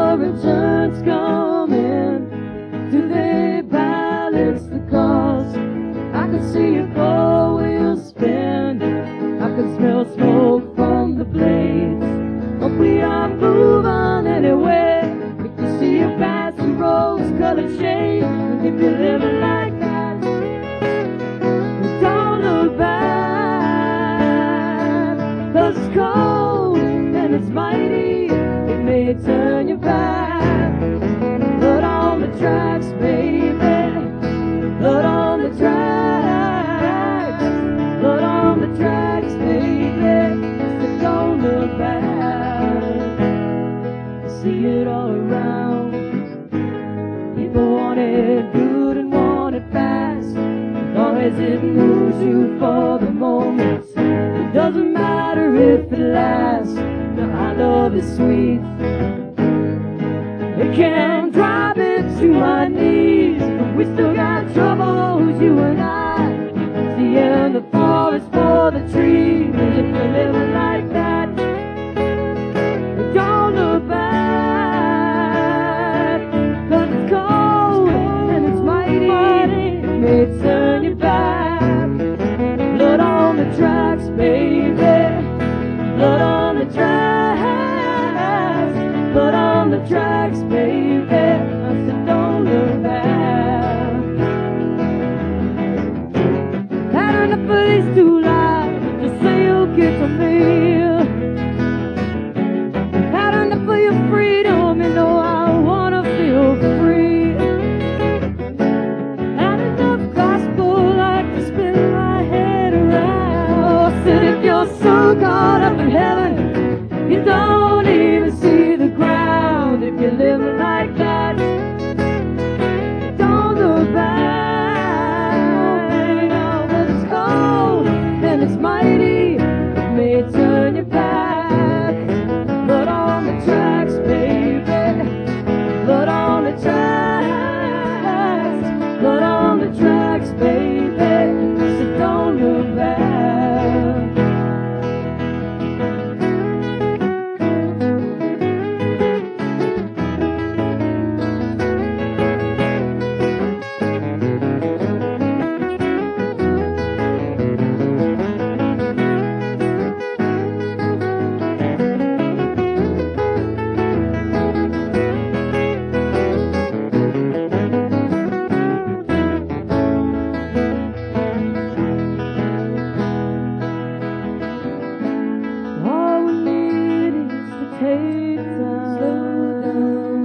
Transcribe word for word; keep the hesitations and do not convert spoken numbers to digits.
your return's coming? Do they balance the cost? I can see your gold wheels spin. I can smell smoke from the blades. But we are moving anyway. If you see a passing rose-colored shade, and if you're living like that, don't look back. 'Cause it's cold and it's mighty. It may turn you back. Blood on the tracks, baby. Blood on the tracks. Blood on the tracks, baby. So don't look back. See it all around. People want it good and want it fast. As long as it moves you for the moment, it doesn't matter if it lasts. Now our love is sweet. It can drive it to my knees, but we still got troubles, you and I. See in the forest for the trees. If you're living like that, don't look back. 'Cause it's cold and it's mighty. It may turn you back. Blood on the tracks, baby. Blood on the tracks. Blood on the tracks, baby. I said don't look back. Had enough of these two lives. Just say you'll get to me. Had enough of your freedom. You know I wanna feel free. Had enough gospel, like to spin my head around. I said if you're so caught up in heaven, you don't even see the ground. If you're living like that, don't look back. No, but it's cold and it's mighty. It may turn you back. Blood on the tracks, baby. Blood on the tracks. Blood on the tracks, baby. So don't look back. All we need is to take time. Slow down.